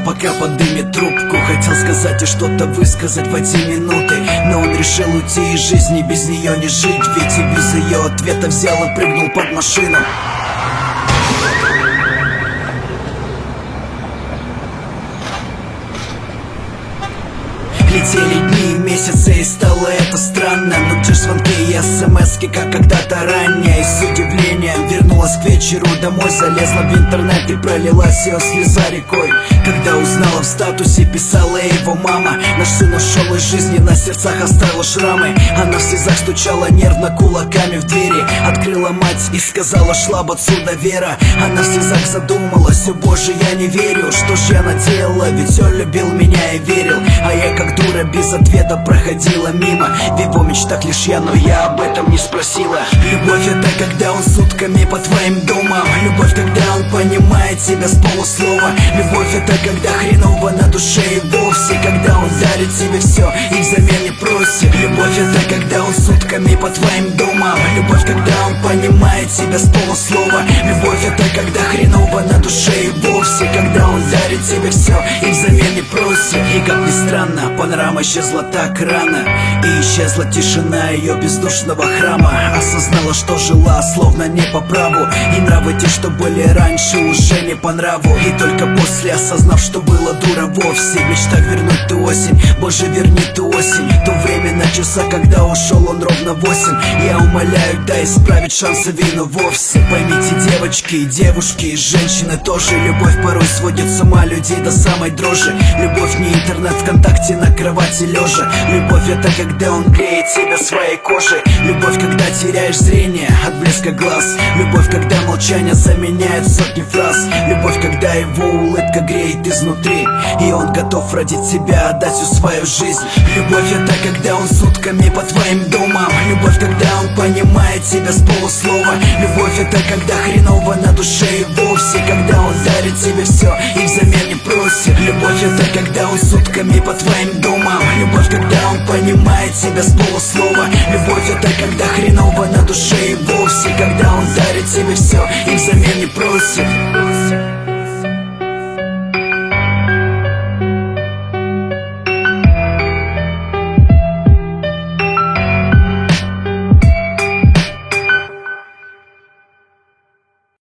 пока подымет трубку. Хотел сказать и что-то высказать в эти минуты, но он решил уйти из жизни, без нее не жить. Ведь и без ее ответа взял и прыгнул под машину. Летели дни и месяцы, и стало это странно. Но те звонки и смски, как когда-то ранее. И с удивлением вернулась к вечеру домой, залезла в интернет и пролилась ее слеза рекой. Когда узнала, в статусе писала его мама: наш сын ушел из жизни, на сердцах оставил шрамы. Она в слезах стучала нервно кулаками в двери. Открыла мать и сказала: шла бы отсюда Вера. Она в слезах задумалась: о боже, я не верю. Что же я наделала, ведь он любил меня и верил. А я как дура без ответа проходила мимо. В его мечтах лишь я, но я об этом не спросила. Любовь — это когда он сутками по твоим домам. Любовь, когда он понимает тебя с полуслова. Любовь — это когда хреново на душе и вовсе, когда он дарит тебе все и взамен не просит. Любовь — это когда он сутками по твоим домам. Любовь, когда он понимает тебя с полуслова. Любовь — это когда хреново на душе и вовсе, когда он дарит тебе все и взамен не просит. И как ни странно, панорама исчезла так рано, и исчезла тишина ее бездушного храма. Осознала, что жила словно не по праву, и нравы те, что были раньше, уже не по нраву. И только после, осознав, что было дура вовсе, в мечтах вернуть ту осень, боже, верни ту осень. То время на часах, когда ушел он ровно 8. Я умоляю, дай исправить шансы вину вовсе. Поймите, девочки и девушки, и женщины тоже, любовь порой сводит с ума людей до самой дрожи. Любовь не интернет, ВКонтакте на кровати лежа. Любовь — это когда он греет тебя своей кожей. Любовь, когда теряешь зрение от блеска глаз. Любовь, когда молчание заменяет сотни фраз. Любовь, когда его улыбка греет изнутри, и он готов ради тебя отдать всю свою жизнь. Любовь — это когда он сутками по твоим домам. Любовь, когда он понимает тебя с полуслова. Любовь — это когда хреново на душе и вовсе, когда он дарит тебе все и взамен не просит. Любовь — это когда он сутками по твоим домам. Любовь, когда он понимает тебя с полуслова.